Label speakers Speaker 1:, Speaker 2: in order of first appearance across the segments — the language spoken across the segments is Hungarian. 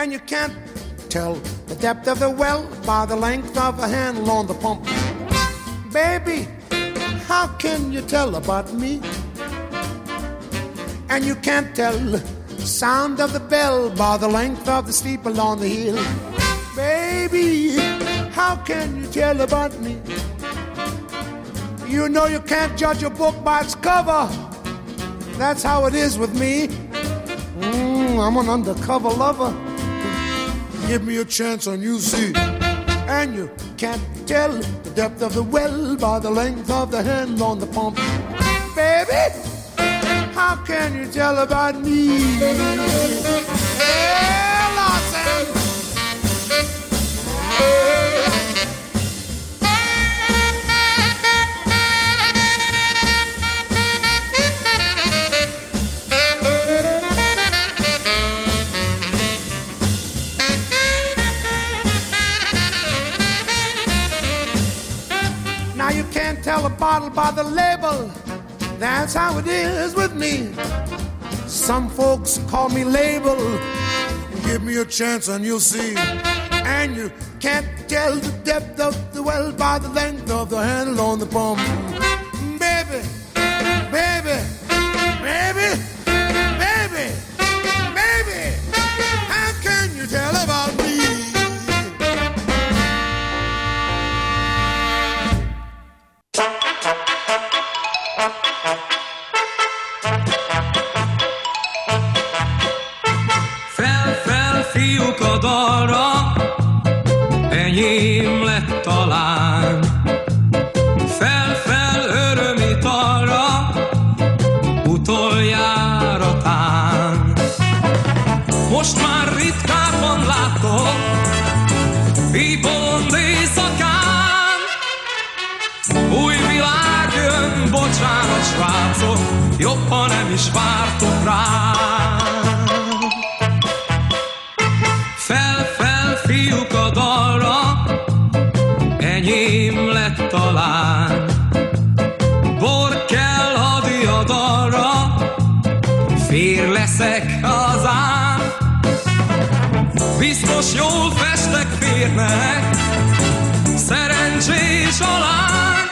Speaker 1: And you can't tell the depth of the well by the length of a handle on the pump. Baby, how can you tell about me? And you can't tell the sound of the bell by the length of the steeple on the hill. Baby, how can you tell about me? You know you can't judge a book by its cover. That's how it is with me. I'm an undercover lover. Give me a chance and you see. And you can't tell the depth of the well by the length of the hand on the pump. Baby, how can you tell about me? Hey, Lawson! Now you can't tell a bottle by the label. That's how it is with me. Some folks call me label. Give me a chance and you'll see. And you can't tell the depth of the well by the length of the handle on the pump. Baby, baby, baby, baby, baby, how can you tell about me?
Speaker 2: Fiúk a dalra, enyém lett talán. Fel-fel örömitalra, utoljára tán. Most már ritkábban látom, így bolond éjszakán. Új világ jön, bocsánat srácok, jobb, ha nem is vártok rám. Fiúk a dalra, enyém lett talán. Bor kell a diadalra, fér leszek hazám. Biztos jól festek férnek, szerencsés a lány.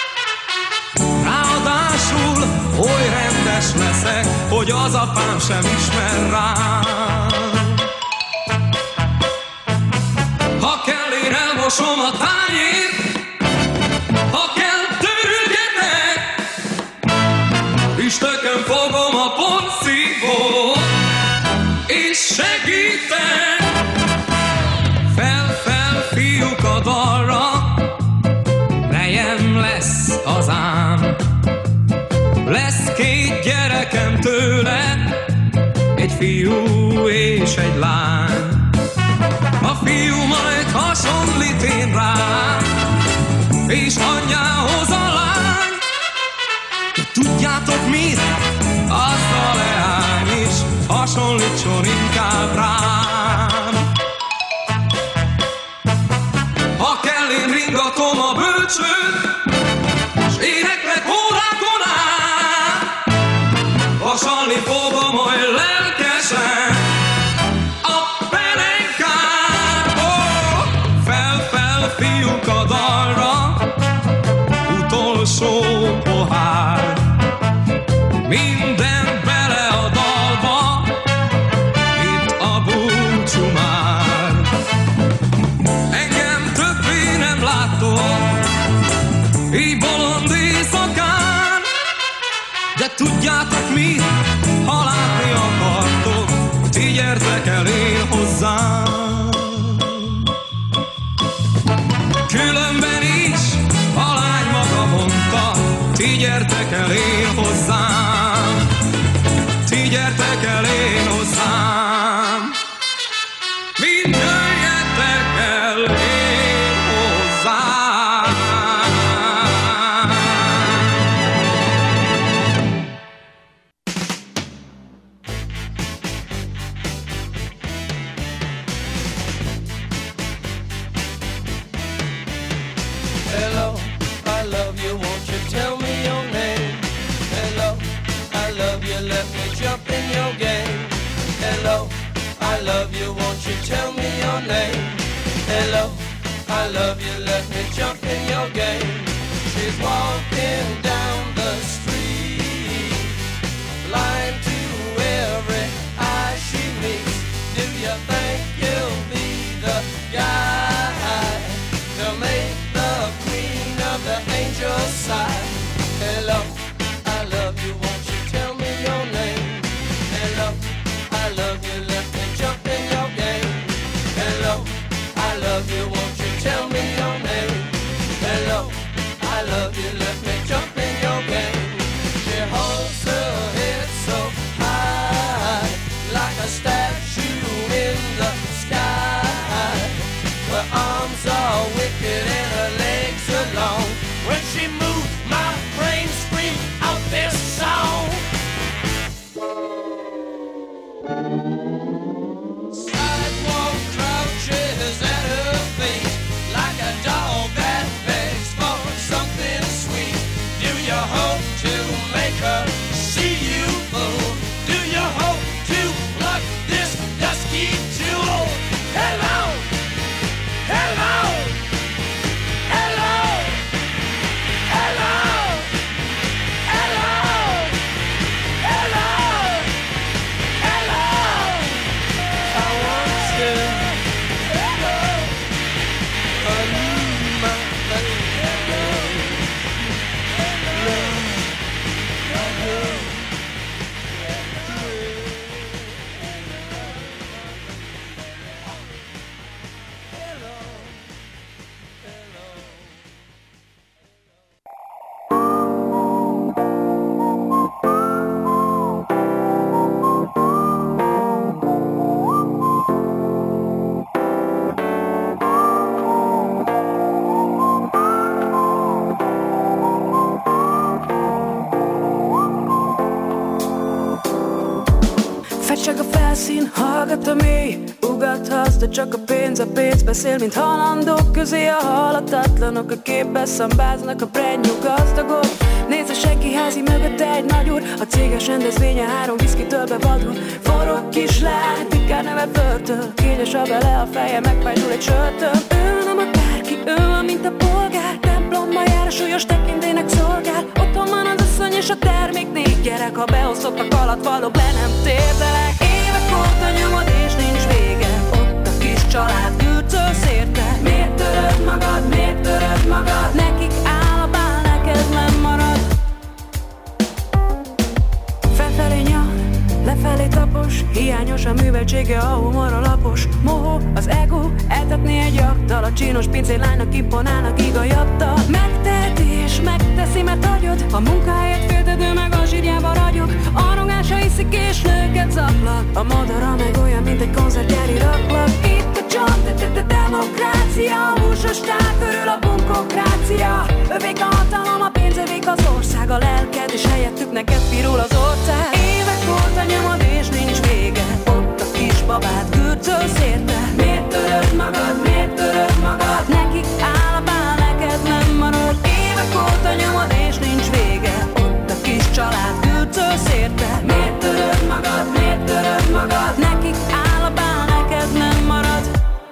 Speaker 2: Ráadásul oly rendes leszek, hogy az apám sem ismer rám. Ha kell, én elmosom a tányért, ha kell, törülgetek, üstökön fogom a porszívót, és segítek. Fel-fel fiúk a dalra, nejem lesz az ám. Lesz 2 gyerekem tőle, egy fiú és egy lány. A fiú majd hasonlít én rám, és anyjához a lány. De tudjátok mit? Az a leány is hasonlítson inkább rám. Ha kell, én ringatom a bölcsőt, s éneklek órákon át. Vasalni fogom majd lelkesen fiúk a dalra, utolsó pohár. Minden bele a dalba, itt a búcsú már. Engem többé nem láttok, így bolond éjszakán. De tudjátok mit, ha látni akartok, ti gyertek el én hozzám. Különben is a lány maga mondta, ti gyertek el én hozzám, ti gyertek el én hozzám, mind jöjjetek el én hozzám.
Speaker 3: Hello, I love you, won't you tell me your name? Hello, I love you, let me jump in your game. Hello, I love you, won't you you tell me your name? Hello, I love you, let me jump in your game. She's walking down the street, blind to every eye she meets. Do you think you'll be the guy to make the queen of the angels sigh? Hello, I love you, won't you tell me your name? Hello, I love you, let me jump in your game. Hello, I love you, won't you tell me your name? Hello, I love you, let me jump in your game. She holds her head so high, like a statue in the sky. Her arms are wicked and her legs are long. When she moves, my brain screams out this song. Sidewalk crouches at her feet, like a dog that begs for something sweet. Do you hope to make her see you, fool? Do you hope to pluck this dusky jewel? Hello, hello, hello, hello, hello, hello, hello. I want you, hello, I need my baby, hello, hello, hello.
Speaker 4: Csak a felszín, hallgat a mély, ugathatsz, de csak a pénz beszél, mint halandók közé a halhatatlanok, a képbe szambáznak a brand-new gazdagok. Nézd a senki házi mögött egy nagy úr, a céges rendezvénye 3 viszkitől bevadul. Forró kis lány, titkár neve Börtől, kényes a bele a feje, megfájdul egy sörtől. Ő nem akárki, ő van, mint a polgár, templomba jár, a súlyos tekintélynek szolgál. Otthon van az asszony és a termék, 4 gyerek, ha beosztottak alatt valók, le nem térdelek. Évek óta nyomod és nincs vége, ott a kis család gürcöl szérte. Miért töröd magad, miért töröd magad? Nekik áll a bál, neked nem marad. Felfelé nyal, lefelé tapos, hiányos a műveltsége, a humor a lapos. Mohó az ego, eltetni egy aktal, a csinos pincélánynak imponálnak igajattal. Megteheti és megteszi, mert hagyod, a munkáját féltedő meg a zsírjába ragyog. Arrogása iszik és nőket zaklat, a madara meg olyan, mint egy koncertgyári raklat. Itt a csont, demokrácia, a húsos tál körül a bunkokrácia. Övék a hatalom, a pénz, övék az ország, a lelked, és helyettük neked pirul az ország. Évek óta nyomod és nincs vége, ott a kis babát gürcöl szérte. Miért töröd magad, miért töröd magad? Nekik áll a bál, neked nem marad. Évek óta nyomod és nincs vége, ott a kis család gürcöl szérte. Miért töröd magad, miért töröd magad? Nekik áll a bál, neked nem marad.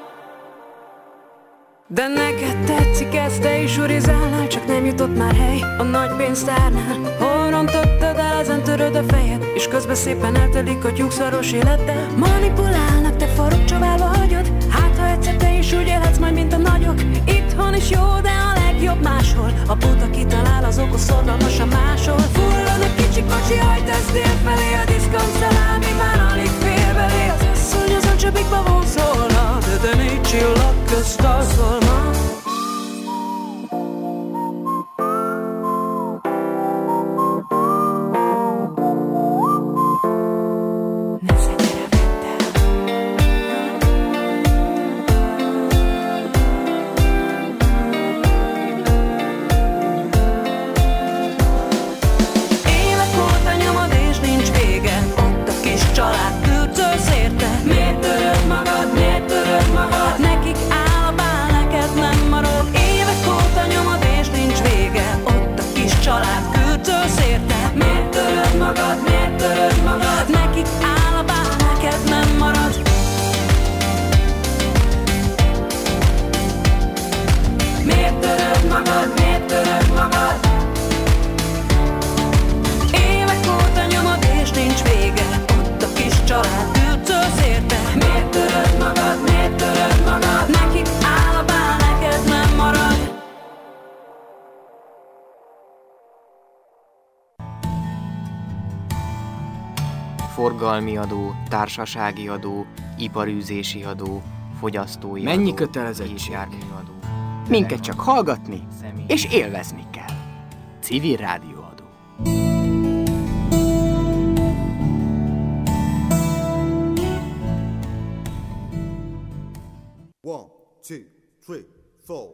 Speaker 4: De neked tetszik ezt, te is urizálnál, csak nem jutott már hely a nagy pénztárnál. Hol rontottad el, ezen töröd a fejed, és közben szépen eltelik a tyúkszaros életed. Manipulálnak, te farok csaválva hagyod, hát ha egyszer te is úgy élhetsz majd, mint a nagyok. Itthon is jó, de a legjobb máshol, a buta kitalál, az okos szorgalmasan máshol. Fullad a kicsi kocsi, hajtasz délfelé, a diszkont szalámi már alig fér belé. Az asszony azon csöpikba vonszolna, de négy csillag közt alszolna.
Speaker 5: forgalmi adó, társasági adó, iparűzési adó, fogyasztói
Speaker 6: mennyi
Speaker 5: adó,
Speaker 6: kötelezettség?
Speaker 5: gépjárműadó.
Speaker 6: Minket csak hallgatni és élvezni kell. Civil rádióadó.
Speaker 7: One, two, three, four.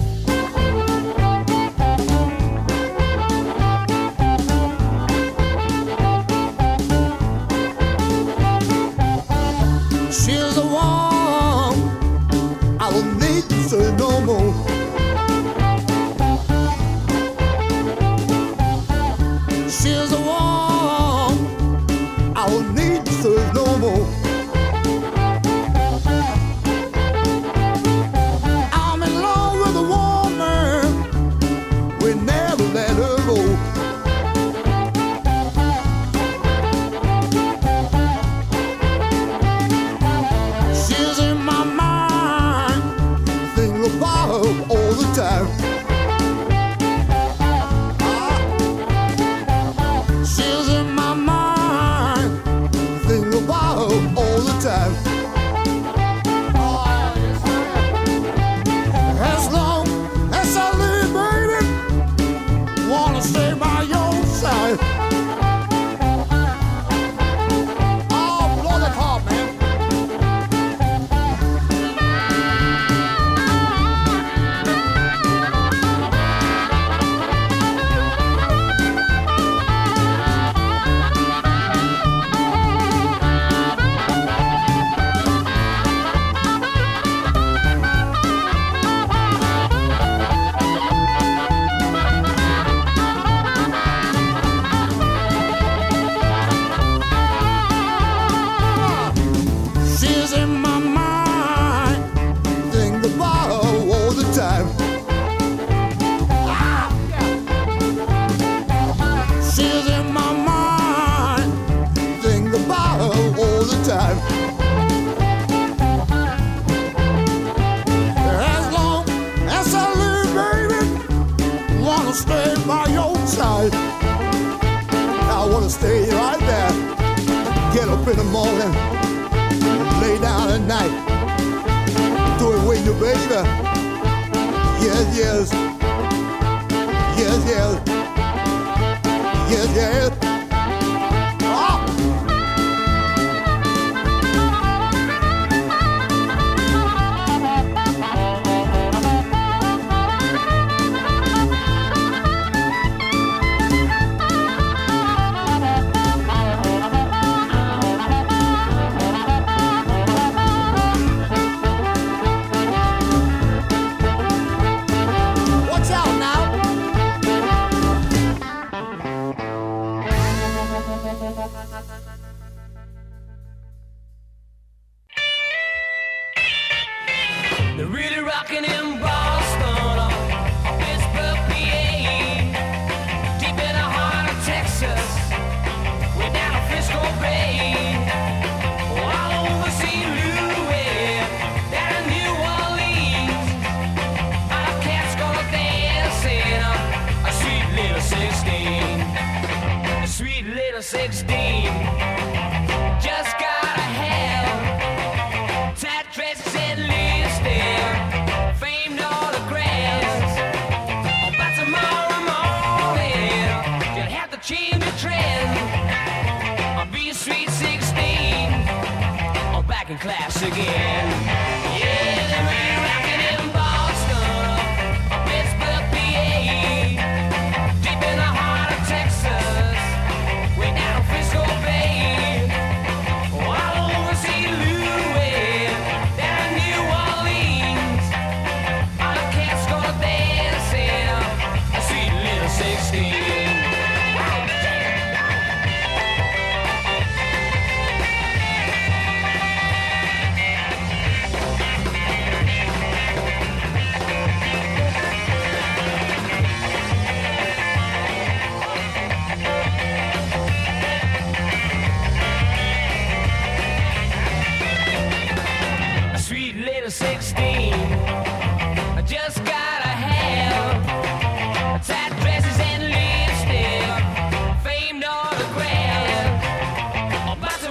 Speaker 1: She's the one I don't need to say no more. She's the one I don't need to say no more. I'm in love with a woman, we never let her go. She's in my mind, think about her all the time. She's in my mind, think about her all the time. As long as I live, baby, wanna stay by your side. Oh, blow that heart, man. She's in my mind, think about her all the time. She's in my mind, think about her all the time. As long as I live, baby, wanna stay by your side. I wanna stay right there, get up in the morning, lay down at night, do it with you, baby. Yes, yes, yes, yes, yes, yes. Oh. Watch out now.
Speaker 3: They're really rocking in Boston, Pittsburgh, PA, deep in the heart of Texas, way down to Frisco Bay, all over St. Louis, down in New Orleans, our cat's gonna dance in a sweet little 16, a sweet little 16, just gotta have tight dresses and lipstick, famed autographs. Oh, by tomorrow morning, you'll have to change the trend. I'll be a sweet 16. I'm back in class again. Yeah, they're really rocking in Boston, Pittsburgh, PA, deep in the heart of Texas, way down to Frisco Bay, all over St. Louis, down in New Orleans, all the cats gonna dance in a sweet little 16. A sweet little 16. I just gotta have tight dresses and lipstick, famed autographs. Oh, by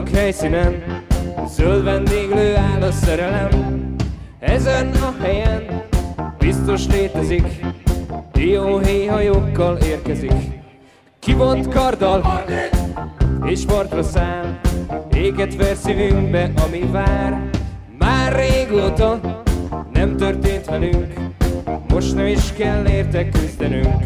Speaker 8: Vannak helyszínen, zöld vendéglő áll a szerelem. Ezen a helyen biztos létezik, dióhéjhajókkal érkezik. Kivont karddal és partra száll, éget ver szívünkbe, ami vár. Már régóta nem történt velünk, most nem is kell érte küzdenünk.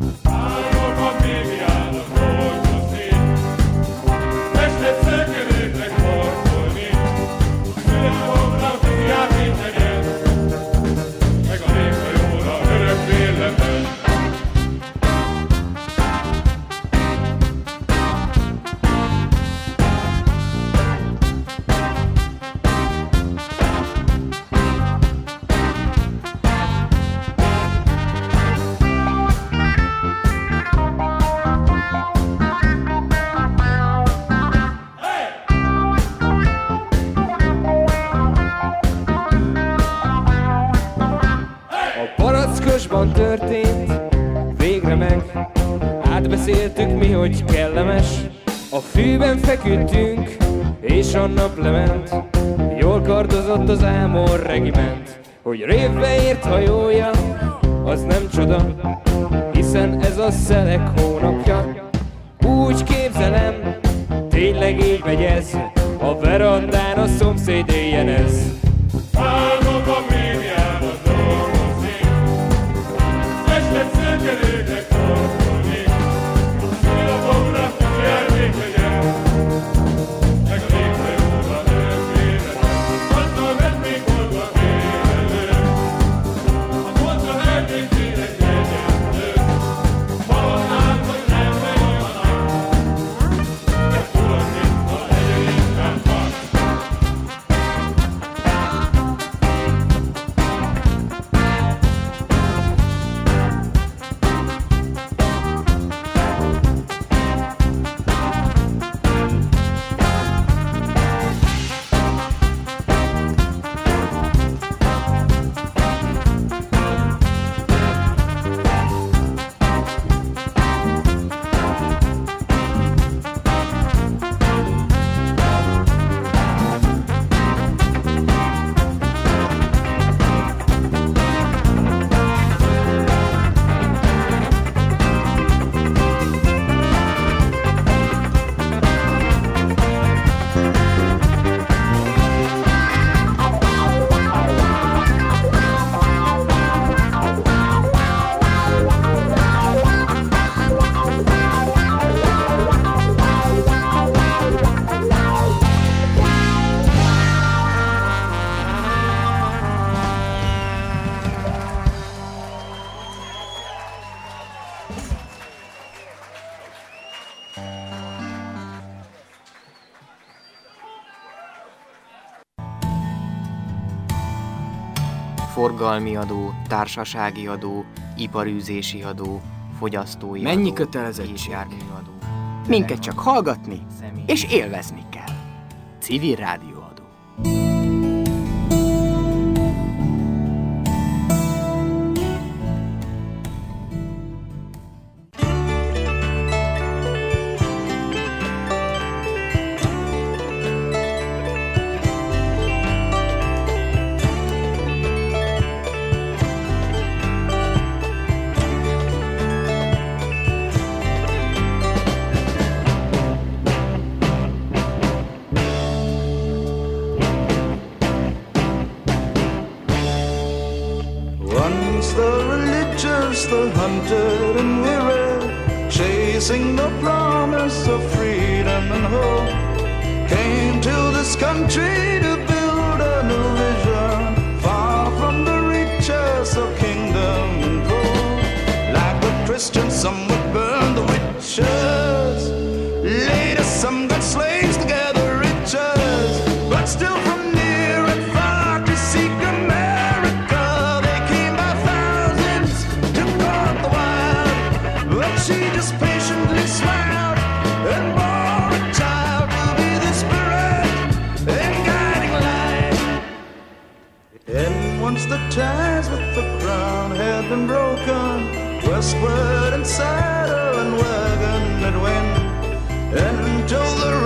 Speaker 8: Történt, végre meg átbeszéltük mi, hogy kellemes. A fűben feküdtünk, és a nap lement. Jól kardozott az Ámor regiment. Hogy révbe ért hajója, az nem csoda, hiszen ez a szelek hónapja. Úgy képzelem, tényleg így megy ez, a verandán a szomszéd éjjenez. Álmok a médiában dolgozni, szökeléknek tartani, szélapomra jelmék legyen, meg a léghajóra örökvélet, azzal vennék oldva élelő, a kontra vennék tényleg egyenlő, halnám, hogy nem megy a nap, de fordít a hegyelénkben van.
Speaker 5: Forgalmi adó, társasági adó, iparűzési adó, fogyasztói
Speaker 6: Mennyi
Speaker 5: adó,
Speaker 6: kötelezettség?
Speaker 5: járműadó.
Speaker 6: Minket csak hallgatni és élvezni kell. Civil rádióadó.
Speaker 9: The hunted and weary, chasing the promise of freedom and hope, came to this country to build a new vision, far from the reaches of kingdom and gold. Like the Christians, some would burn the witches, later some got slaves together, riches, but still from near and far to seek America. They came by thousands to guard the wild, but she just patiently smiled and bore a child to be the spirit and guiding light. And once the ties with the crown had been broken, westward and saddle and wagon it went, until the